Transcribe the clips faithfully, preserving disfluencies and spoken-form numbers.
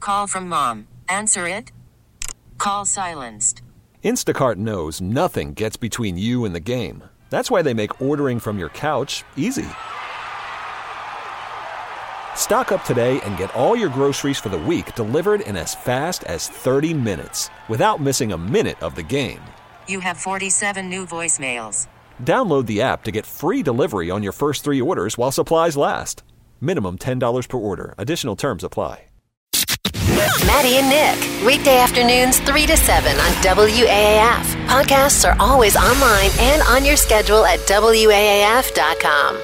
Call from mom. Answer it. Call silenced. Instacart knows nothing gets between you and the game. That's why they make ordering from your couch easy. Stock up today and get all your groceries for the week delivered in as fast as thirty minutes without missing a minute of the game. You have forty-seven new voicemails. Download the app to get free delivery on your first three orders while supplies last. Minimum ten dollars per order. Additional terms apply. Maddie and Nick, weekday afternoons three to seven on W A A F. Podcasts are always online and on your schedule at W A A F dot com.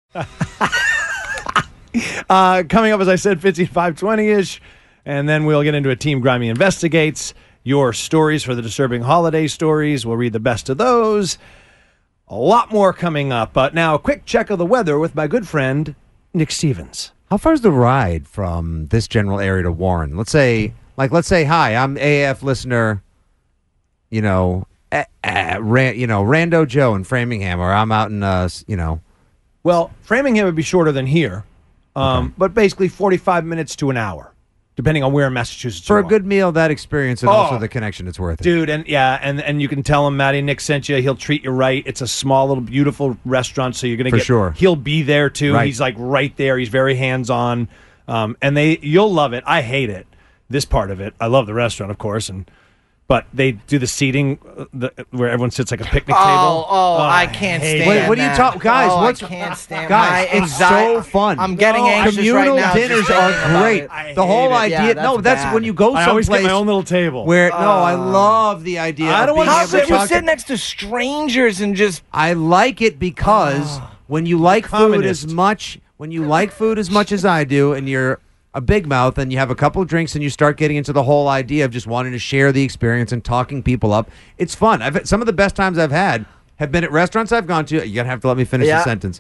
uh, coming up, as I said, fifty-five twenty-ish, and then we'll get into a Team Grimy Investigates, your stories for the disturbing holiday stories. We'll read the best of those. A lot more coming up. But now, a quick check of the weather with my good friend, Nick Stevens. How far is the ride from this general area to Warren? Let's say, like, let's say, hi, I'm A A F listener, you know, uh, uh, Ran, you know, Rando Joe in Framingham, or I'm out in, uh, you know. Well, Framingham would be shorter than here, um, okay. but basically forty-five minutes to an hour, depending on where in Massachusetts For you a good are. meal, that experience, and oh, also the connection, it's worth it. Dude, and yeah, and, and you can tell him Maddie and Nick sent you. He'll treat you right. It's a small, little, beautiful restaurant, so you're going to For get... sure. He'll be there, too. Right. He's, like, right there. He's very hands-on. Um, and they, you'll love it. I hate it, this part of it. I love the restaurant, of course, and but they do the seating uh, the, where everyone sits like a picnic oh, table. Oh, oh I can't hate stand What, what are you talking, guys? Oh, what's I can't stand guys? my It's anxiety. so fun. I'm getting no, anxious communal right now. dinners just are thinking about great. it. I The whole hate it. idea. Yeah, that's no, that's bad. when you go I always someplace get my own little table. where. No, Oh. I love the idea. I of don't being want How able to could you talk sit to- next to strangers and just... I like it because when you like food Communist. as much, when you like food as much as I do, and you're a big mouth, and you have a couple of drinks, and you start getting into the whole idea of just wanting to share the experience and talking people up, it's fun. I've had, some of the best times I've had have been at restaurants I've gone to. You're gonna have to let me finish Yeah. the sentence.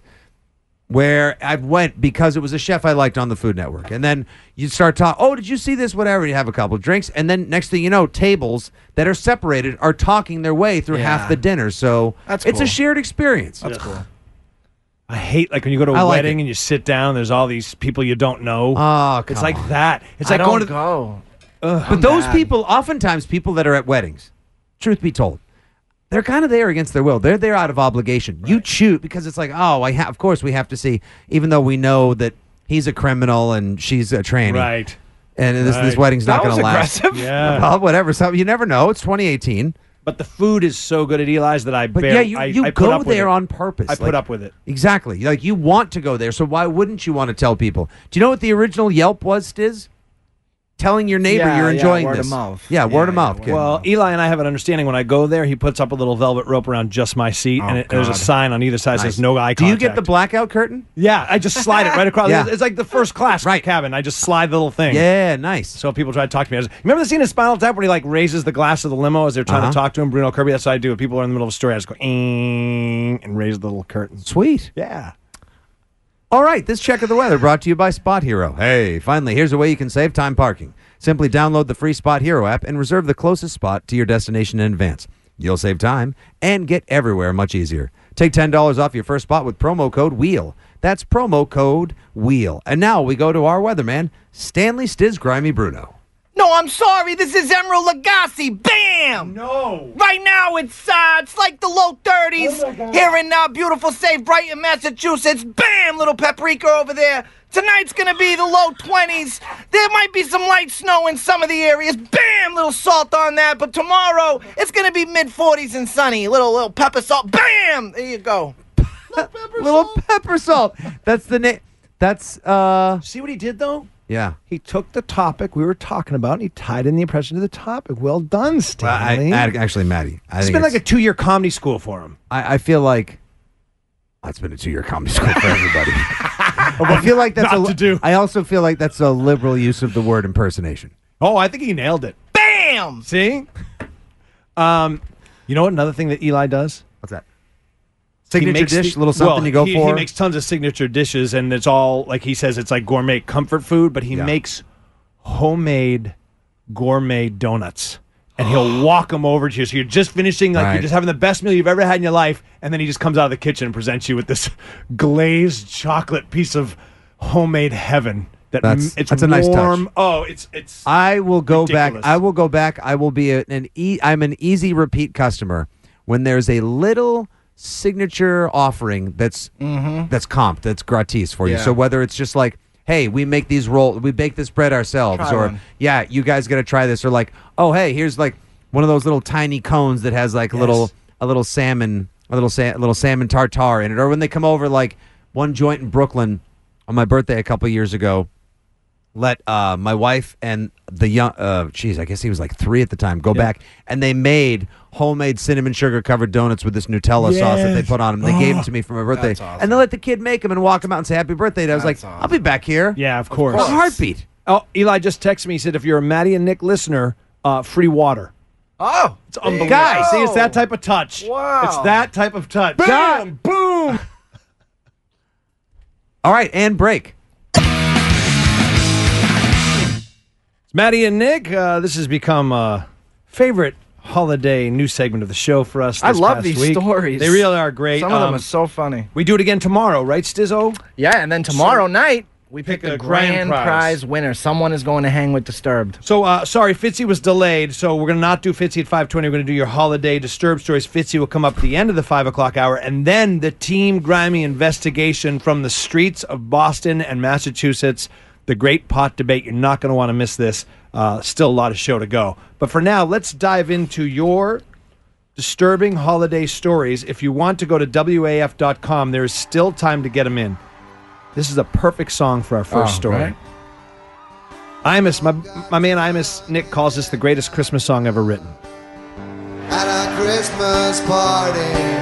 Where I went because it was a chef I liked on the Food Network, and then you start talking. Oh, did you see this? Whatever. You have a couple of drinks, and then next thing you know, tables that are separated are talking their way through Yeah. half the dinner. So That's it's cool. a shared experience. That's cool. I hate, like, when you go to a I like wedding it. and you sit down, there's all these people you don't know. Oh, it's come like on. that. It's I like don't going to... go. But those bad. people, oftentimes people that are at weddings, truth be told, they're kind of there against their will. They're there out of obligation. Right. You choose because it's like, oh, I ha- of course we have to see, even though we know that he's a criminal and she's a tranny. Right. And this, this Right. wedding's not That going was to last. aggressive. Yeah. Well, whatever. So you never know. It's twenty eighteen. But the food is so good at Eli's that I But bear, yeah, you, I, you I put go up with there it. on purpose. I put Like, up with it. Exactly. Like, you want to go there, so why wouldn't you want to tell people? Do you know what the original Yelp was, Stiz? Telling your neighbor Yeah, you're yeah, enjoying word this. of mouth. Yeah, word Yeah, of mouth. yeah, kid. Well, Eli and I have an understanding. When I go there, he puts up a little velvet rope around just my seat, Oh, and it, there's a God. sign on either side that Nice. says no eye Do contact. you get the blackout curtain? Yeah, I just slide it right across. Yeah. It's like the first class Right. cabin. I just slide the little thing. Yeah, nice. So if people try to talk to me, I just, remember the scene in Spinal Tap where he like raises the glass of the limo as they're trying Uh-huh. to talk to him? Bruno Kirby. That's what I do. If people are in the middle of a story, I just go "Eeng," and raise the little curtain. Sweet. Yeah. All right, this check of the weather brought to you by Spot Hero. Hey, finally, here's a way you can save time parking. Simply download the free Spot Hero app and reserve the closest spot to your destination in advance. You'll save time and get everywhere much easier. Take ten dollars off your first spot with promo code WHEEL. That's promo code WHEEL. And now we go to our weatherman, Stanley Stiz Grimy Bruno. No, I'm sorry. This is Emerald Lagasse. Bam! No. Right now, it's uh, it's like the low thirties here in uh, beautiful, safe Brighton, Massachusetts. Bam! Little paprika over there. Tonight's gonna be the low twenties. There might be some light snow in some of the areas. Bam! Little salt on that. But tomorrow, it's gonna be mid forties and sunny. Little little pepper salt. Bam! There you go. Little pepper salt. That's the name. That's, uh, See what he did though? yeah. He took the topic we were talking about and he tied in the impression to the topic. Well done, Well, I, Stanley. I, actually, Maddie. I it's think been like a it's- two-year comedy school for him. I, I feel like oh, it's been a two-year comedy school for everybody. I feel like that's Not a, to do. I also feel like that's a liberal use of the word impersonation. Oh, I think he nailed it. Bam! See? Um, you know what? Another thing that Eli does? What's that? He Signature makes dish, the- little something well, you go he, for. He makes tons of signature dishes, and it's all, like he says, it's like gourmet comfort food, but he Yeah. makes homemade gourmet donuts. And he'll walk them over to you. So you're just finishing, like Right. you're just having the best meal you've ever had in your life, and then he just comes out of the kitchen and presents you with this glazed chocolate piece of homemade heaven That That's- m- it's that's a nice touch. warm. Oh, it's it's. I will go Ridiculous. back. I will go back. I will be a, an e- I'm an easy repeat customer when there's a little signature offering that's that's comp, that's gratis for you. Yeah. So whether it's just like, hey, we make these roll, we bake this bread ourselves, Try or one. yeah, you guys got to try this, or like, oh, hey, here's like one of those little tiny cones that has like a little a little salmon, a little sa- a little salmon tartare in it, or when they come over, like one joint in Brooklyn on my birthday a couple years ago. Let uh, my wife and the young, uh, geez, I guess he was like three at the time, go back, and they made homemade cinnamon sugar covered donuts with this Nutella sauce that they Yes. put on them. They gave them to me for my birthday, That's awesome. and they let the kid make them and walk them out and say happy birthday. And I was That's like, awesome. I'll be back here. Yeah, of course. A heartbeat. Oh, Eli just texted me. He said, if you're a Maddie and Nick listener, uh, free water. Oh, It's unbelievable. Guys, see, it's that type of touch. Wow. It's that type of touch. God. Boom! All right, and break. Maddie and Nick, uh, this has become a favorite holiday news segment of the show for us. I this love past these week. stories. They really are great. Some of them Um, are so funny. We do it again tomorrow, right, Stizzo? Yeah, and then tomorrow night we pick, pick the a grand grand, prize. prize. winner. Someone is going to hang with Disturbed. So, uh, sorry, Fitzy was delayed, so we're going to not do Fitzy at five twenty. We're going to do your holiday Disturbed stories. Fitzy will come up at the end of the five o'clock hour, and then the Team Grimy investigation from the streets of Boston and Massachusetts, the great pot debate. You're not going to want to miss this. Uh, still a lot of show to go. But for now, let's dive into your disturbing holiday stories. If you want to go to W A F dot com, there is still time to get them in. This is a perfect song for our first Oh, story. right. Imus, my, my man Imus Nick calls this the greatest Christmas song ever written. At our Christmas party,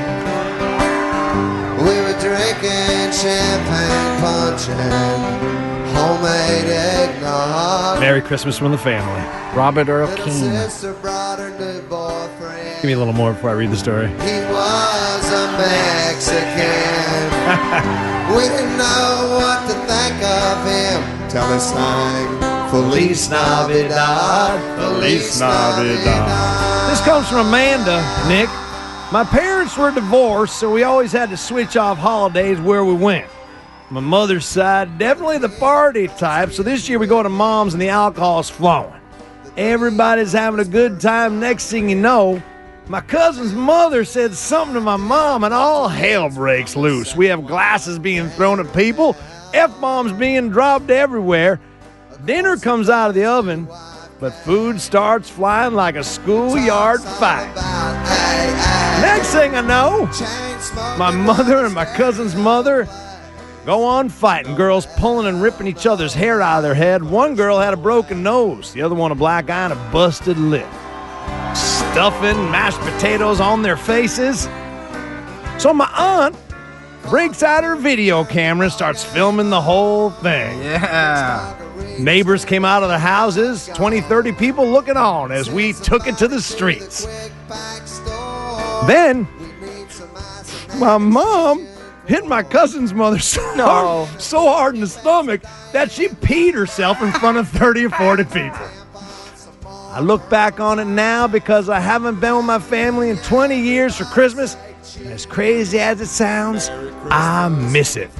we were drinking champagne punch and homemade eggnog. Merry Christmas from the family. Robert Earl Little Keen. sister brought her new boyfriend. Give me a little more before I read the story. He was a Mexican. We didn't know what to think of him till he sang Feliz Navidad, Feliz Navidad. This comes from Amanda, Nick. My parents were divorced, so we always had to switch off holidays where we went. My mother's side, definitely the party type, so this year we go to mom's and the alcohol's flowing. Everybody's having a good time. Next thing you know, my cousin's mother said something to my mom and all hell breaks loose. We have glasses being thrown at people, F-bombs being dropped everywhere. Dinner comes out of the oven, but food starts flying like a schoolyard fight. Next thing I know, my mother and my cousin's mother go on fighting. Girls pulling and ripping each other's hair out of their head. One girl had a broken nose, the other one a black eye and a busted lip. Stuffing mashed potatoes on their faces. So my aunt breaks out her video camera and starts filming the whole thing. Yeah. Neighbors came out of their houses, twenty, thirty people looking on as we took it to the streets. Then, my mom hit my cousin's mother so, No. hard, so hard in the stomach that she peed herself in front of thirty or forty people. I look back on it now because I haven't been with my family in twenty years for Christmas. And as crazy as it sounds, I miss it.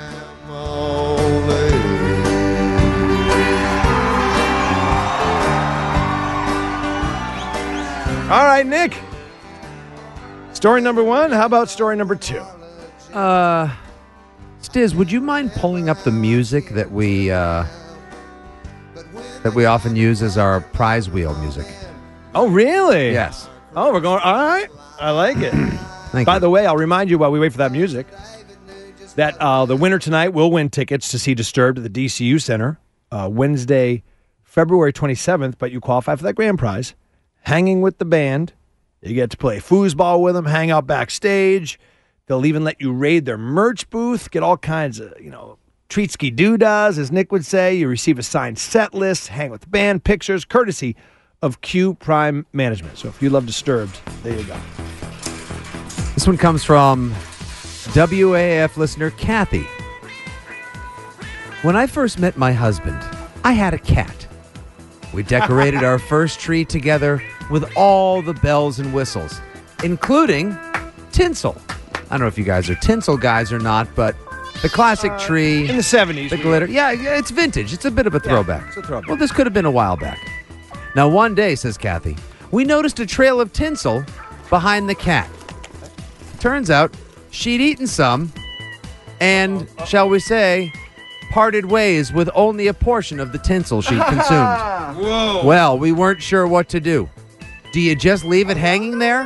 All right, Nick. Story number one. How about story number two? Uh, Stiz, would you mind pulling up the music that we uh, that we often use as our prize wheel music? Oh, really? Yes. Oh, we're going. All right. I like it. Thank By you. the way, I'll remind you while we wait for that music that uh, the winner tonight will win tickets to see Disturbed at the D C U Center uh, Wednesday, February twenty-seventh. But you qualify for that grand prize. Hanging with the band. You get to play foosball with them, hang out backstage. They'll even let you raid their merch booth, get all kinds of, you know, treatski doodads, as Nick would say. You receive a signed set list, hang with the band, pictures, courtesy of Q Prime Management. So if you love Disturbed, there you go. This one comes from W A A F listener Kathy. When I first met my husband, I had a cat. We decorated our first tree together with all the bells and whistles, including tinsel. I don't know if you guys are tinsel guys or not, but The classic tree. In the seventies. The glitter. Yeah, yeah, it's vintage. It's a bit of a throwback. it's a throwback. Well, this could have been a while back. Now, one day, says Kathy, we noticed a trail of tinsel behind the cat. Turns out she'd eaten some and, shall we say, parted ways with only a portion of the tinsel she'd consumed. Whoa. Well, we weren't sure what to do. Do you just leave it hanging there?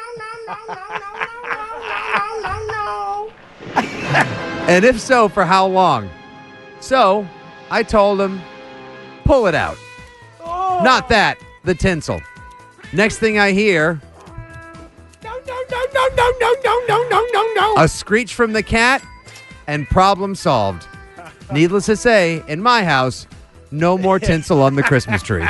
And if so, for how long? So, I told him, pull it out. Oh. Not that, the tinsel. Next thing I hear, No, no, no, no, no, no, no, no, no, no, no. a screech from the cat, and problem solved. Needless to say, in my house, no more tinsel on the Christmas tree.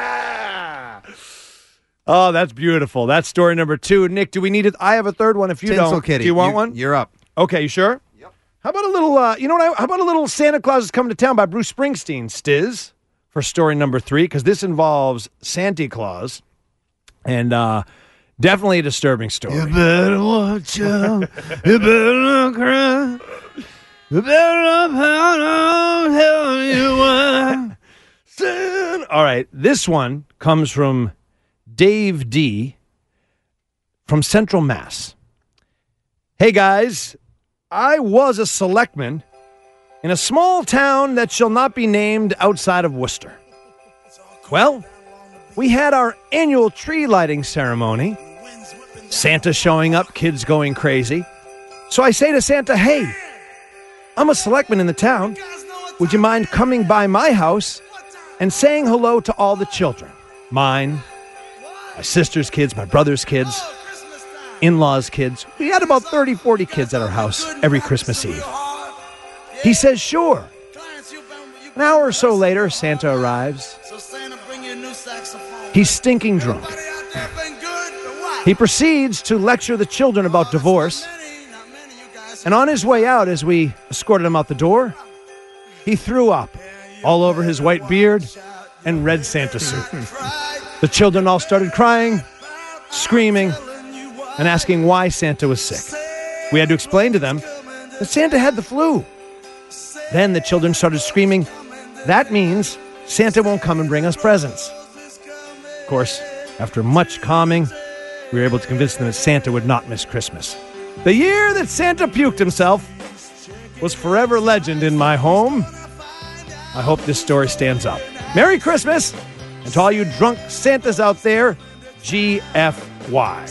Oh, that's beautiful. That's story number two. Nick, do we need it? I have a third one if you Tinsel don't. Kitty. Do you want You- one? You're up. Okay, you sure? Yep. How about a little, uh, you know what? I, how about a little Santa Claus is Coming to Town by Bruce Springsteen, Stiz, for story number three, because this involves Santa Claus, and uh, definitely a disturbing story. You better watch out. You better not cry. You better not pout. I'm telling you why. Santa- All right, this one comes from Dave D. from Central Mass. Hey, guys, I was a selectman in a small town that shall not be named outside of Worcester. Well, we had our annual tree lighting ceremony. Santa showing up, kids going crazy. So I say to Santa, hey, I'm a selectman in the town. Would you mind coming by my house and saying hello to all the children? Mine, my sister's kids, my brother's kids, in-laws' kids. We had about thirty, forty kids at our house every Christmas Eve. He says, sure. An hour or so later, Santa arrives. He's stinking drunk. He proceeds to lecture the children about divorce. And on his way out, as we escorted him out the door, he threw up all over his white beard and red Santa suit. The children all started crying, screaming, and asking why Santa was sick. We had to explain to them that Santa had the flu. Then the children started screaming, that means Santa won't come and bring us presents. Of course, after much calming, we were able to convince them that Santa would not miss Christmas. The year that Santa puked himself was forever legend in my home. I hope this story stands up. Merry Christmas, and to all you drunk Santas out there, G F Y.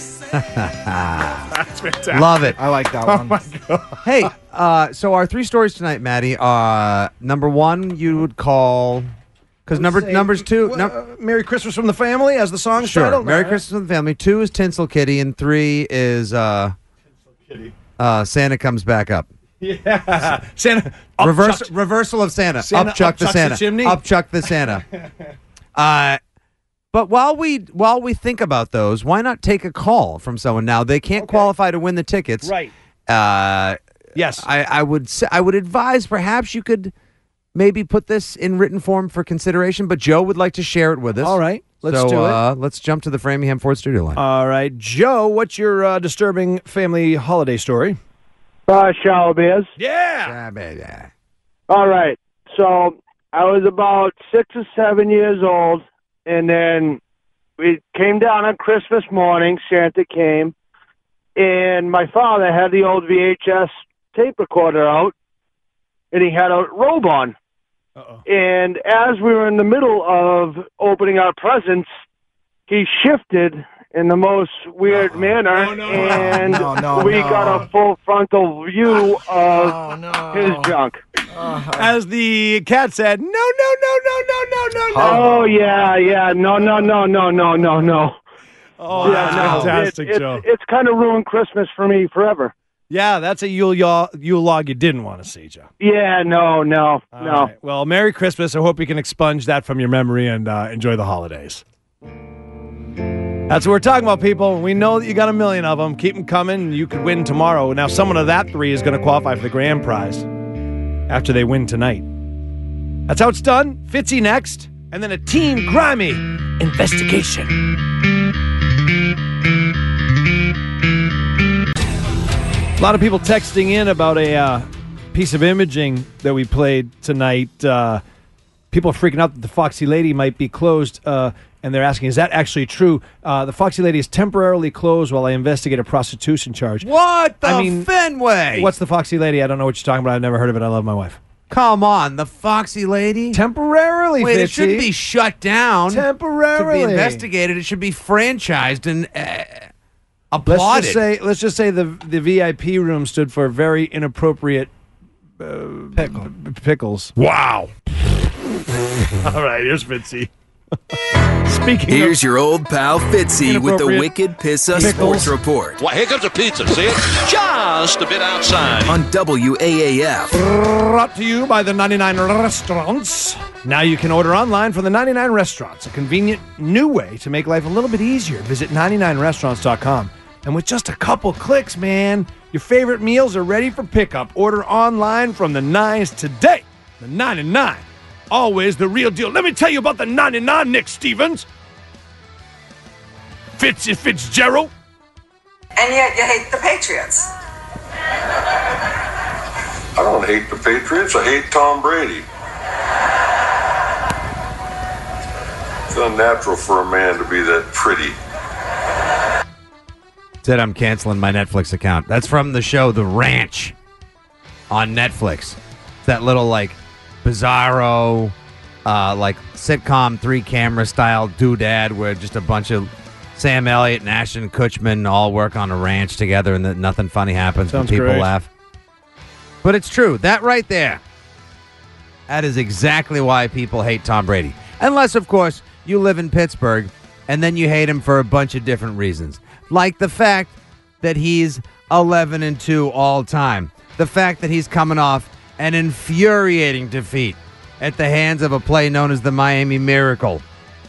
That's fantastic. Love it. I like that one. Oh my God. Hey, uh, so our three stories tonight, Maddie. Uh, number one, you would call because number Say, numbers two. uh, num- Merry Christmas from the family, as the song's sure. titled. Merry All right. Christmas with the family. Two is Tinsel Kitty, and three is uh, uh, Santa comes back up. Yeah. Santa. up Reverse chucked. reversal of Santa. Santa up chuck the upchucks the Santa. chimney? Up chuck the Santa. uh, but while we while we think about those, why not take a call from someone now? They can't Okay. qualify to win the tickets. Right. Uh, Yes. I, I would say, I would advise perhaps you could maybe put this in written form for consideration, but Joe would like to share it with us. All right. Let's so, do it. Uh, let's jump to the Framingham Ford studio line. All right. Joe, what's your uh, disturbing family holiday story? Uh, shower bears. Yeah. Ah, baby. All right. So I was about six or seven years old, and then we came down on Christmas morning. Santa came, and my father had the old V H S tape recorder out, and he had a robe on. Uh-oh. And as we were in the middle of opening our presents, he shifted in the most weird manner, Oh, no. and No, no, we no. got a full frontal view of Oh, no. his junk. As the cat said, no, no, no, no, no, no, no, no. Oh, yeah, yeah. No, no, no, no, no, no, no. Oh, yeah, that's no. fantastic, It- Joe. It's, it's kind of ruined Christmas for me forever. Yeah, that's a Yule, yaw- Yule log you didn't want to see, Joe. Yeah, no, no, All no. right. Well, Merry Christmas. I hope you can expunge that from your memory and uh, enjoy the holidays. That's what we're talking about, people. We know that you got a million of them. Keep them coming. You could win tomorrow. Now, someone of that three is going to qualify for the grand prize after they win tonight. That's how it's done. Fitzy next, and then a Team Grimy investigation. A lot of people texting in about a uh, piece of imaging that we played tonight, uh, people are freaking out that the Foxy Lady might be closed, uh, and they're asking, is that actually true? Uh, the Foxy Lady is temporarily closed while I investigate a prostitution charge. What the I mean, Fenway? What's the Foxy Lady? I don't know what you're talking about. I've never heard of it. I love my wife. Come on, the Foxy Lady? Temporarily, Wait, Fitzy. it shouldn't be shut down. Temporarily. To be investigated. It should be franchised and uh, Let's applauded. just say, let's just say the the V I P room stood for very inappropriate uh, Pickle. pickles. Wow. All right, here's Fitzy. Speaking Here's of your old pal Fitzy with the Wicked Pissa Sports Report Well, here comes a pizza. See it? Just a bit outside. on W A A F. brought to you by the ninety-nine Restaurants. Now you can order online from the ninety-nine Restaurants, a convenient new way to make life a little bit easier. Visit ninety-nine restaurants dot com. And with just a couple clicks, man, your favorite meals are ready for pickup. Order online from the Nines today. The ninety-nine. Always the real deal. Let me tell you about the ninety-nine, Nick Stevens. Fitzy Fitzgerald. And yet you hate the Patriots. I don't hate the Patriots. I hate Tom Brady. It's unnatural for a man to be that pretty. Said I'm canceling my Netflix account. That's from the show The Ranch on Netflix. It's that little, like, bizarro, uh, like, sitcom three-camera style doodad where just a bunch of Sam Elliott and Ashton Kutcher all work on a ranch together and that nothing funny happens Sounds when people great. laugh. But it's true. That right there, that is exactly why people hate Tom Brady. Unless, of course, you live in Pittsburgh and then you hate him for a bunch of different reasons. Like the fact that he's eleven and two all time. The fact that he's coming off an infuriating defeat at the hands of a play known as the Miami Miracle.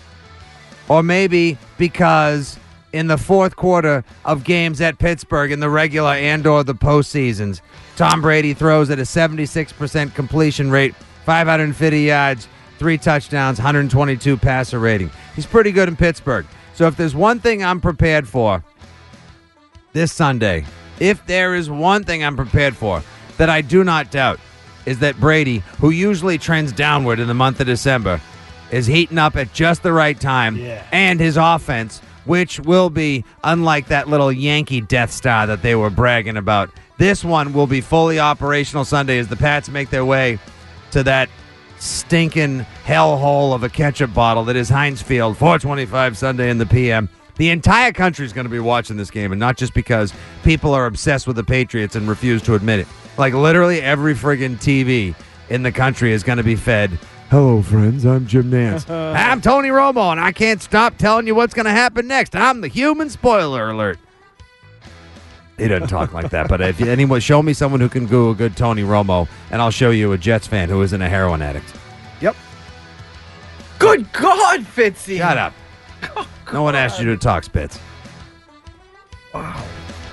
Or maybe because in the fourth quarter of games at Pittsburgh in the regular and or the postseasons, Tom Brady throws at a seventy-six percent completion rate, five hundred fifty yards, three touchdowns, one hundred twenty-two passer rating. He's pretty good in Pittsburgh. So if there's one thing I'm prepared for this Sunday, if there is one thing I'm prepared for that I do not doubt, is that Brady, who usually trends downward in the month of December, is heating up at just the right time, Yeah. and his offense, which will be unlike that little Yankee Death Star that they were bragging about. This one will be fully operational Sunday as the Pats make their way to that stinking hellhole of a ketchup bottle that is Heinz Field, four twenty-five Sunday in the P M. The entire country is going to be watching this game, and not just because people are obsessed with the Patriots and refuse to admit it. Like, literally every friggin' T V in the country is going to be fed, hello, friends, I'm Jim Nance. I'm Tony Romo, and I can't stop telling you what's going to happen next. I'm the human spoiler alert. He doesn't talk like that, but if you, anyone, show me someone who can do a good Tony Romo, and I'll show you a Jets fan who isn't a heroin addict. Yep. Good God, Fitzy. Shut up. No one asked you to talk, Spitz. Wow.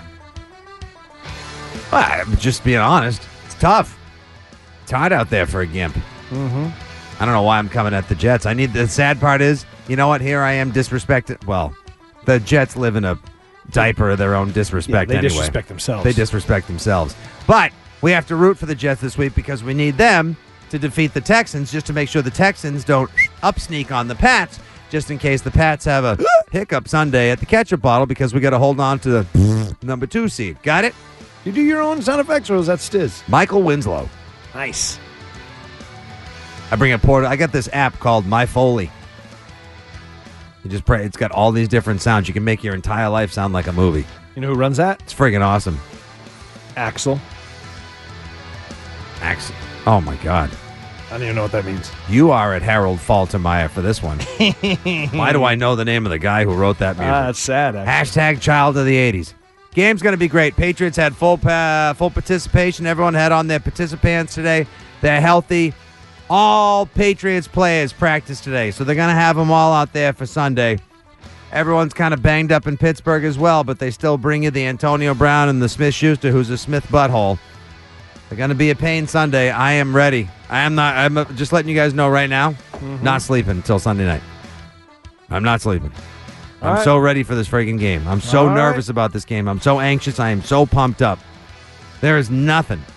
I'm just being honest. It's tough. It's hard out there for a gimp. Mm-hmm. I don't know why I'm coming at the Jets. I need the sad part is, you know what? Here I am disrespected. Well, the Jets live in a diaper of their own disrespect Yeah, they anyway. disrespect themselves. They disrespect themselves. But we have to root for the Jets this week because we need them to defeat the Texans just to make sure the Texans don't up sneak on the Pats, just in case the Pats have a hiccup Sunday at the ketchup bottle because we got to hold on to the number two seed. Got it? You do your own sound effects, or is that Stiz? Michael Winslow. Nice. I bring a port. I got this app called My Foley. You just pray. It's got all these different sounds. You can make your entire life sound like a movie. You know who runs that? It's friggin' awesome. Axel. Axel. Oh my God. I don't even know what that means. You are at Harold Faltermeyer for this one. Why do I know the name of the guy who wrote that music? Ah, that's sad, actually. Hashtag child of the eighties. Game's going to be great. Patriots had full pa- full participation. Everyone had on their participants today. They're healthy. All Patriots players practice today, so they're going to have them all out there for Sunday. Everyone's kind of banged up in Pittsburgh as well, but they still bring you the Antonio Brown and the Smith-Schuster, who's a Smith butthole. They're going to be a pain Sunday. I am ready. I am not. I'm just letting you guys know right now. Mm-hmm. Not sleeping until Sunday night. I'm not sleeping. All I'm right. so ready for this freaking game. I'm so All nervous right. about this game. I'm so anxious. I am so pumped up. There is nothing.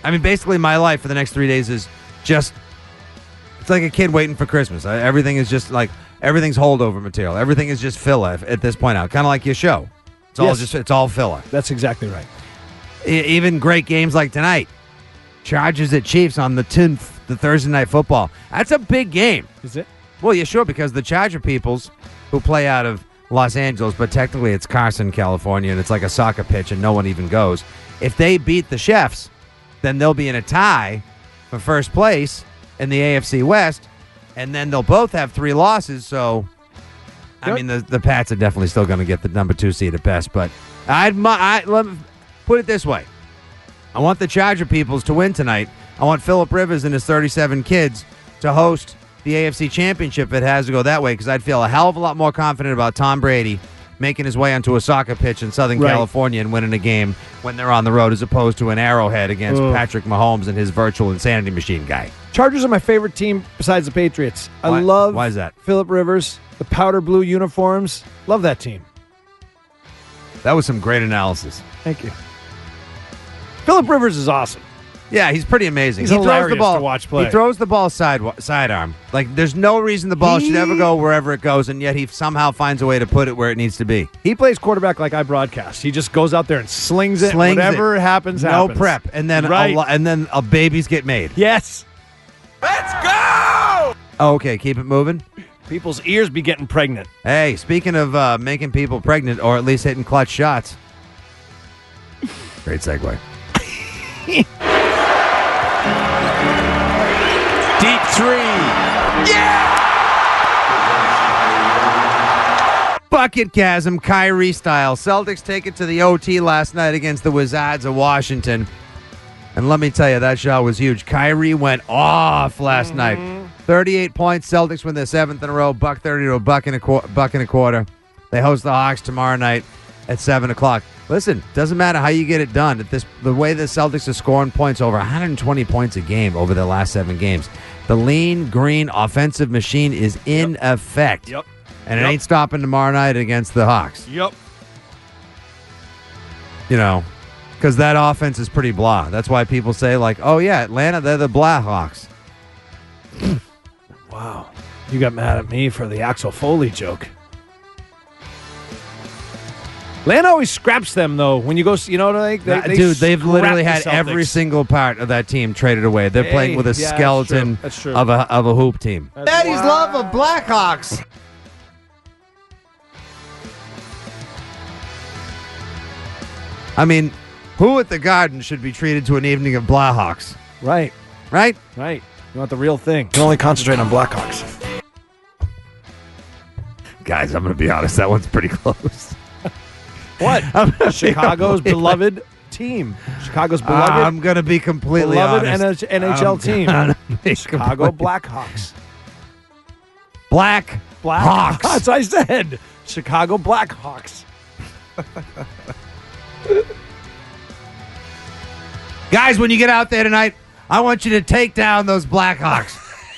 I mean, basically, my life for the next three days is just, it's like a kid waiting for Christmas. I, everything is just like, everything's holdover material. Everything is just filler at this point out. Kind of like your show. It's all Yes. just, it's all filler. That's exactly right. E- even great games like tonight. Chargers at Chiefs on the tenth, the Thursday night football. That's a big game. Is it? Well, yeah, sure, because the Charger peoples who play out of Los Angeles, but technically it's Carson, California, and it's like a soccer pitch and no one even goes. If they beat the Chefs, then they'll be in a tie for first place in the A F C West, and then they'll both have three losses, so I mean, the, the Pats are definitely still going to get the number two seed at best, but I'd mu- I, let me put it this way. I want the Charger peoples to win tonight. I want Phillip Rivers and his thirty-seven kids to host the A F C Championship if it has to go that way, because I'd feel a hell of a lot more confident about Tom Brady making his way onto a soccer pitch in Southern Right. California and winning a game when they're on the road as opposed to an Arrowhead against Ugh. Patrick Mahomes and his virtual insanity machine guy. Chargers are my favorite team besides the Patriots. I Why- love why is that? Phillip Rivers, the powder blue uniforms. Love that team. That was some great analysis. Thank you. Phillip Rivers is awesome. Yeah, he's pretty amazing. He's he throws hilarious the ball. to watch play. He throws the ball side sidearm. Like there's no reason the ball He- should ever go wherever it goes, and yet he somehow finds a way to put it where it needs to be. He plays quarterback like I broadcast. He just goes out there and slings it. Slings Whatever it. happens, no happens. prep, and then Right. a, lo- and then a babies get made. Yes. Let's go! Oh, okay, keep it moving. People's ears be getting pregnant. Hey, speaking of uh, making people pregnant, or at least hitting clutch shots. Great segue. Deep three. Bucket chasm, Kyrie style. Celtics take it to the O T last night against the Wizards of Washington. And let me tell you, that shot was huge. Kyrie went off last night. thirty-eight points. Celtics win their seventh in a row. Buck thirty to a buck and a, qu- buck and a quarter. They host the Hawks tomorrow night at seven o'clock. Listen, doesn't matter how you get it done. At this, the way the Celtics are scoring points, over one hundred twenty points a game over their last seven games. The lean, green offensive machine is in Yep. effect. Yep. And it Yep. ain't stopping tomorrow night against the Hawks. Yep. You know, because that offense is pretty blah. That's why people say, like, oh, yeah, Atlanta, they're the blah Hawks. Wow. You got mad at me for the Axel Foley joke. Atlanta always scraps them, though. When you go, s- you know what I think? They, Nah, they Dude, they've scrap literally the had every Celtics. single part of that team traded away. They're Hey, playing with a yeah, that's skeleton true. That's true. of a of a hoop team. Daddy's love of Blackhawks. I mean, who at the Garden should be treated to an evening of Blackhawks? Right. Right? Right. You want the real thing. You can only concentrate on Blackhawks. Guys, I'm going to be honest. That one's pretty close. What? I'm gonna be Chicago's completely- beloved team. Chicago's beloved, I'm going to be completely beloved honest. N H L I'm team. gonna be Chicago completely- Blackhawks. Black Black Hawks. That's what I said. Chicago Blackhawks. Guys, when you get out there tonight, I want you to take down those Blackhawks.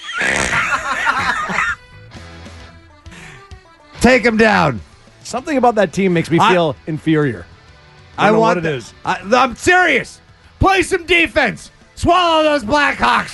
Take them down. Something about that team makes me I- feel inferior. I, I don't know want what it the- is. I, I'm serious. Play some defense. Swallow those Blackhawks.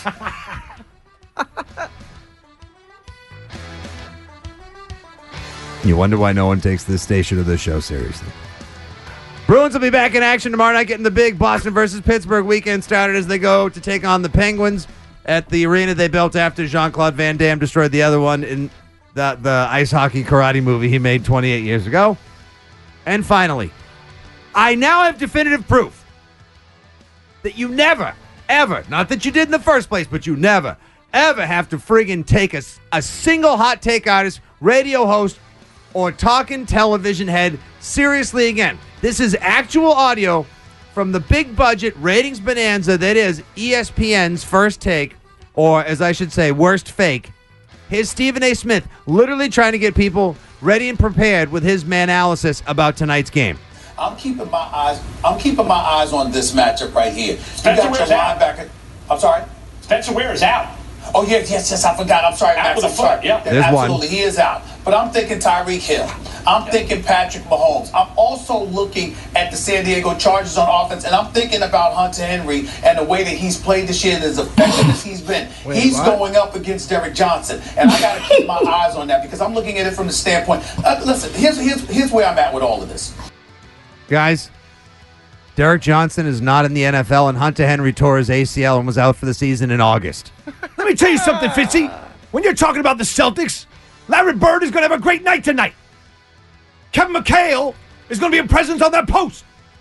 You wonder why no one takes this station or this show seriously. Bruins will be back in action tomorrow night, getting the big Boston versus Pittsburgh weekend started as they go to take on the Penguins at the arena they built after Jean-Claude Van Damme destroyed the other one in the, the ice hockey karate movie he made twenty-eight years ago. And finally, I now have definitive proof that you never, ever, not that you did in the first place, but you never, ever have to friggin' take a, a single hot take artist, radio host, or talking television head seriously again. This is actual audio from the big budget ratings bonanza that is E S P N's First Take, or as I should say, Worst Fake. Here's Stephen A. Smith literally trying to get people ready and prepared with his man-analysis about tonight's game. I'm keeping my eyes. I'm keeping my eyes on this matchup right here. Spencer you got Ware's your out. linebacker. I'm sorry. Spencer Ware is out. Oh yeah, yes, yes. I forgot. I'm sorry, Out Max. with a I'm sorry. foot, yeah. There's one. Absolutely, he is out. But I'm thinking Tyreek Hill. I'm thinking Patrick Mahomes. I'm also looking at the San Diego Chargers on offense, and I'm thinking about Hunter Henry and the way that he's played this year and as effective as he's been. Wait, he's what? going up against Derek Johnson, and I got to keep my eyes on that because I'm looking at it from the standpoint. Uh, listen, here's, here's, here's where I'm at with all of this. Guys, Derek Johnson is not in the N F L, and Hunter Henry tore his A C L and was out for the season in August. Let me tell you something, Fitzy. When you're talking about the Celtics, Larry Bird is going to have a great night tonight. Kevin McHale is going to be a presence on that post.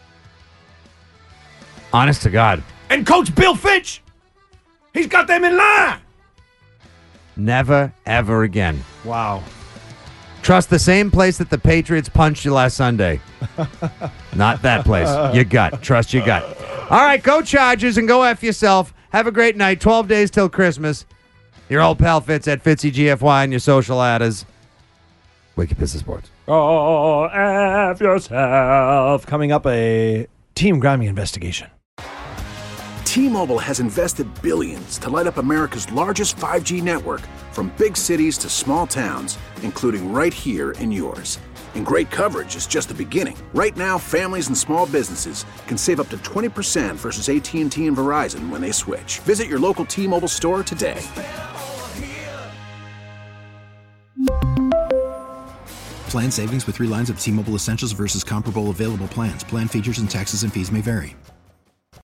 Honest to God. And Coach Bill Fitch, he's got them in line. Never, ever again. Wow. Trust the same place that the Patriots punched you last Sunday. Not that place. Your gut. Trust your gut. All right, go Chargers and go F yourself. Have a great night. twelve days till Christmas. Your old pal Fitz at Fitzy G F Y and your social adders. Wicked Pistol Sports. Oh, F yourself. Coming up, a Team Grammy investigation. T-Mobile has invested billions to light up America's largest five G network, from big cities to small towns, including right here in yours. And great coverage is just the beginning. Right now, families and small businesses can save up to twenty percent versus A T and T and Verizon when they switch. Visit your local T-Mobile store today. Plan savings with three lines of T-Mobile Essentials versus comparable available plans. Plan features and taxes and fees may vary.